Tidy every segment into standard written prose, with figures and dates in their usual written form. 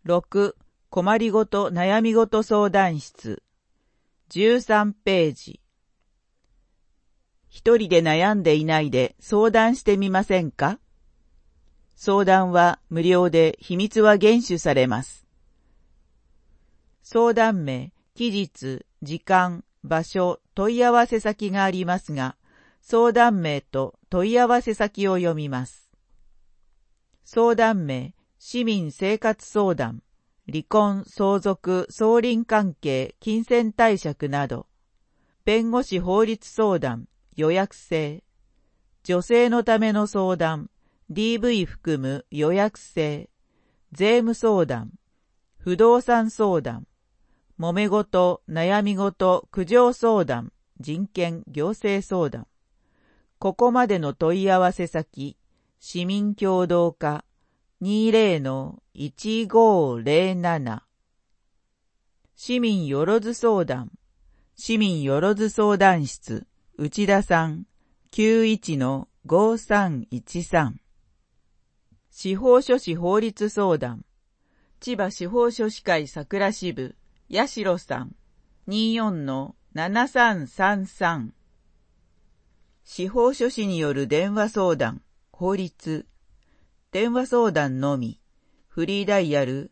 6、困りごと悩みごと相談室。13ページ。一人で悩んでいないで相談してみませんか？相談は無料で秘密は厳守されます。相談名、期日、時間、場所、問い合わせ先がありますが、相談名と問い合わせ先を読みます。相談名、市民生活相談、離婚、相続、相鄰関係、金銭貸借など、弁護士法律相談、予約制、女性のための相談、DV 含む予約制、税務相談、不動産相談、揉め事、悩み事、苦情相談、人権、行政相談。ここまでの問い合わせ先、市民協働課 20-1507。市民よろず相談、市民よろず相談室、内田さん、91-5313。司法書士法律相談、千葉司法書士会桜支部、八代さん、24-7333。司法書士による電話相談、法律。電話相談のみ。フリーダイヤル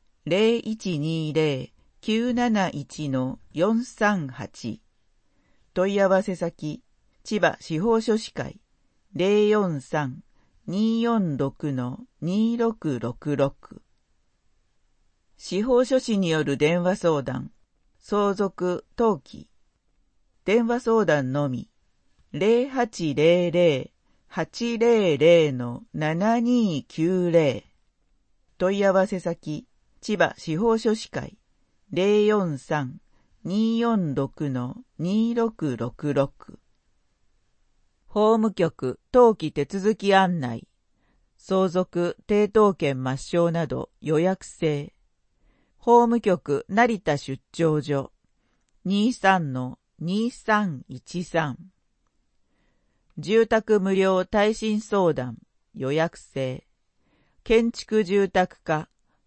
0120-971-438。問い合わせ先、千葉司法書士会 043-246-2666。司法書士による電話相談、相続、登記。電話相談のみ。0800-800-7290。問い合わせ先、千葉司法書士会 043-246-2666。法務局登記手続き案内、相続、抵当権抹消など予約制。法務局成田出張所 23-2313。住宅無料耐震相談予約制。建築住宅課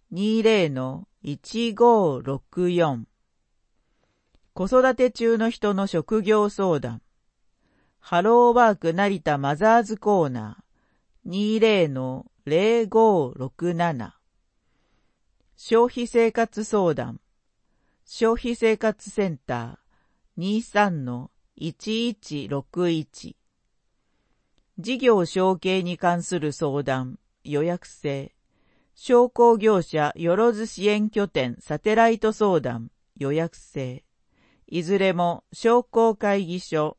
20-1564。子育て中の人の職業相談。ハローワーク成田マザーズコーナー 20-0567。消費生活相談。消費生活センター 23-1161。事業承継に関する相談、予約制。商工業者よろず支援拠点サテライト相談、予約制。いずれも商工会議所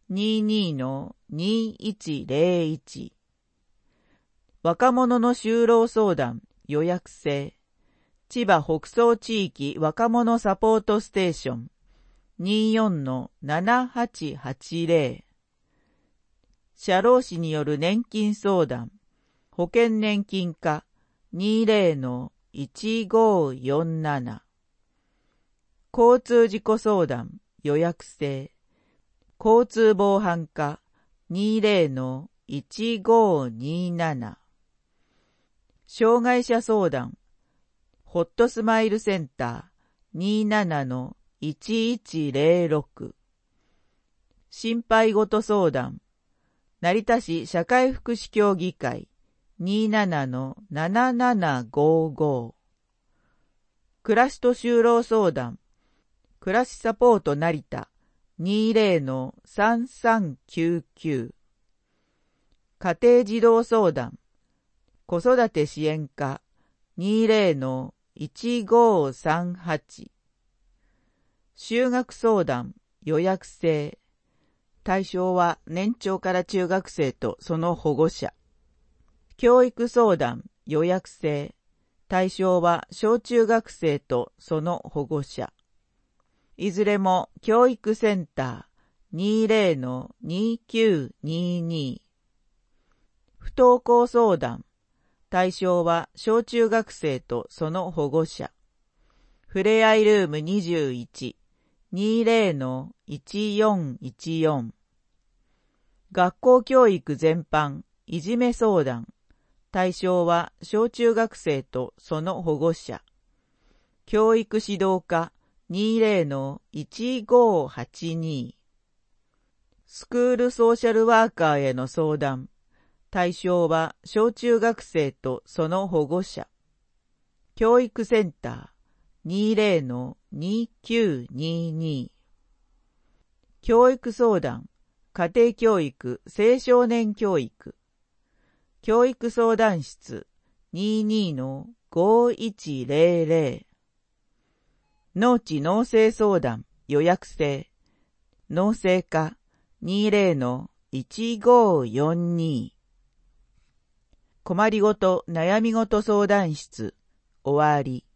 22-2101。若者の就労相談、予約制。千葉北総地域若者サポートステーション 24-7880。社労士による年金相談、保険年金課 20-1547。交通事故相談、予約制。交通防犯課 20-1527。障害者相談、ホットスマイルセンター 27-1106。心配事相談、成田市社会福祉協議会 27-7755。暮らしと就労相談、暮らしサポート成田 20-3399。家庭児童相談、子育て支援課 20-1538。就学相談、予約制。対象は年長から中学生とその保護者。教育相談、予約制。対象は小中学生とその保護者。いずれも教育センター 20-2922。不登校相談。対象は小中学生とその保護者。ふれあいルーム21 20-1414。学校教育全般、いじめ相談。対象は小中学生とその保護者。 教育指導課 20-1582 スクールソーシャルワーカーへの相談。対象は小中学生とその保護者。教育センター 20-2922 教育相談、家庭教育、青少年教育。教育相談室 22-5100 農地農政相談予約制農政課 20-1542 困りごと悩みごと相談室終わり。